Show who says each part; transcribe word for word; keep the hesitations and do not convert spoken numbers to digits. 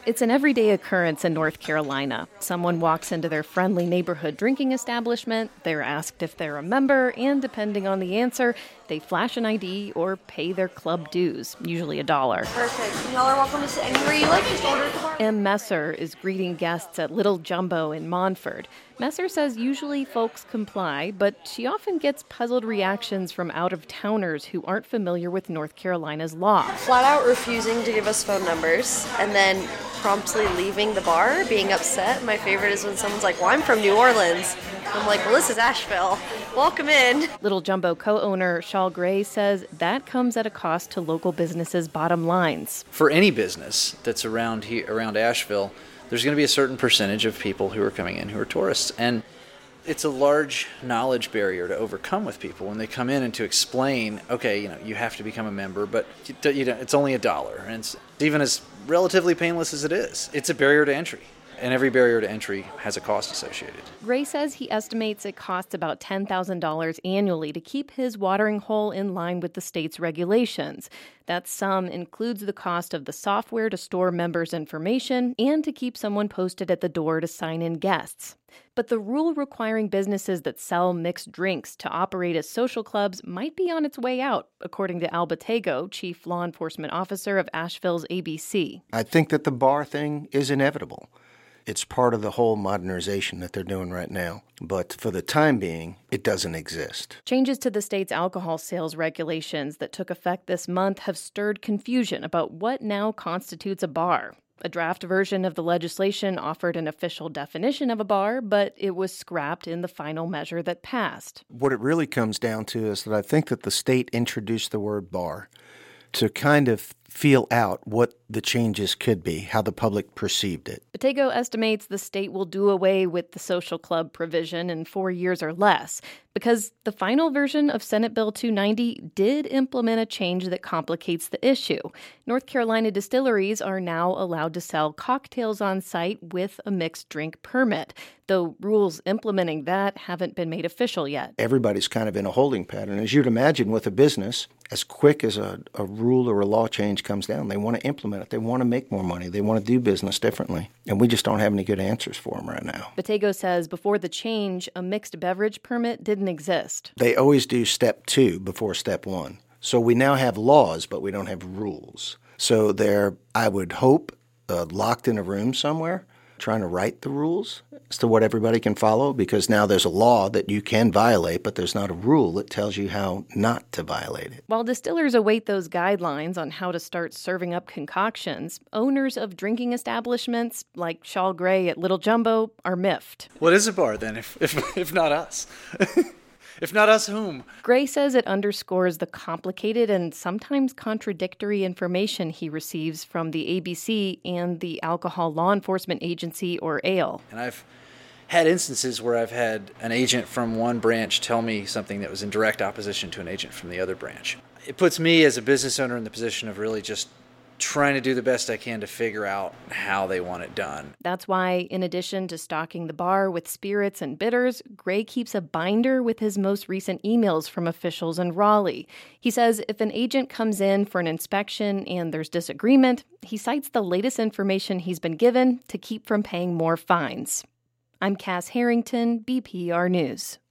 Speaker 1: It's an everyday occurrence in North Carolina. Someone walks into their friendly neighborhood drinking establishment, they're asked if they're a member, and depending on the answer, they flash an I D or pay their club dues, usually a dollar.
Speaker 2: Perfect. Y'all are welcome to sit anywhere you like. Just order at the bar.
Speaker 1: M. Messer is greeting guests at Little Jumbo in Montford. Messer says usually folks comply, but she often gets puzzled reactions from out-of-towners who aren't familiar with North Carolina's law.
Speaker 2: Flat out refusing to give us phone numbers and then promptly leaving the bar, being upset. My favorite is when someone's like, well, I'm from New Orleans. I'm like, well, this is Asheville. Welcome in.
Speaker 1: Little Jumbo co-owner Shaw Gray says that comes at a cost to local businesses' bottom lines.
Speaker 3: For any business that's around here, around Asheville, there's going to be a certain percentage of people who are coming in who are tourists. And it's a large knowledge barrier to overcome with people when they come in and to explain, okay, you know, you have to become a member, but you, you know, it's only a dollar. And it's even as relatively painless as it is, it's a barrier to entry. And every barrier to entry has a cost associated.
Speaker 1: Gray says he estimates it costs about ten thousand dollars annually to keep his watering hole in line with the state's regulations. That sum includes the cost of the software to store members' information and to keep someone posted at the door to sign in guests. But the rule requiring businesses that sell mixed drinks to operate as social clubs might be on its way out, according to Al Batego, chief law enforcement officer of Asheville's A B C.
Speaker 4: I think that the bar thing is inevitable. It's part of the whole modernization that they're doing right now. But for the time being, it doesn't exist.
Speaker 1: Changes to the state's alcohol sales regulations that took effect this month have stirred confusion about what now constitutes a bar. A draft version of the legislation offered an official definition of a bar, but it was scrapped in the final measure that passed.
Speaker 4: What it really comes down to is that I think that the state introduced the word bar to kind of feel out what the changes could be, how the public perceived it.
Speaker 1: Batego estimates the state will do away with the social club provision in four years or less, because the final version of Senate Bill two ninety did implement a change that complicates the issue. North Carolina distilleries are now allowed to sell cocktails on site with a mixed drink permit, though rules implementing that haven't been made official yet.
Speaker 4: Everybody's kind of in a holding pattern. As you'd imagine with a business, as quick as a, a rule or a law change comes down, they want to implement it. They want to make more money. They want to do business differently. And we just don't have any good answers for them right now.
Speaker 1: Batego says before the change, a mixed beverage permit didn't exist.
Speaker 4: They always do step two before step one. So we now have laws, but we don't have rules. So they're, I would hope, uh, locked in a room somewhere, trying to write the rules as to what everybody can follow, because now there's a law that you can violate, but there's not a rule that tells you how not to violate it.
Speaker 1: While distillers await those guidelines on how to start serving up concoctions, owners of drinking establishments like Shaw Gray at Little Jumbo are miffed.
Speaker 3: What is a bar then, if if, if not us? If not us, whom?
Speaker 1: Gray says it underscores the complicated and sometimes contradictory information he receives from the A B C and the Alcohol Law Enforcement Agency, or A L E.
Speaker 3: And I've had instances where I've had an agent from one branch tell me something that was in direct opposition to an agent from the other branch. It puts me as a business owner in the position of really just trying to do the best I can to figure out how they want it done.
Speaker 1: That's why, in addition to stocking the bar with spirits and bitters, Gray keeps a binder with his most recent emails from officials in Raleigh. He says if an agent comes in for an inspection and there's disagreement, he cites the latest information he's been given to keep from paying more fines. I'm Cass Harrington, B P R News.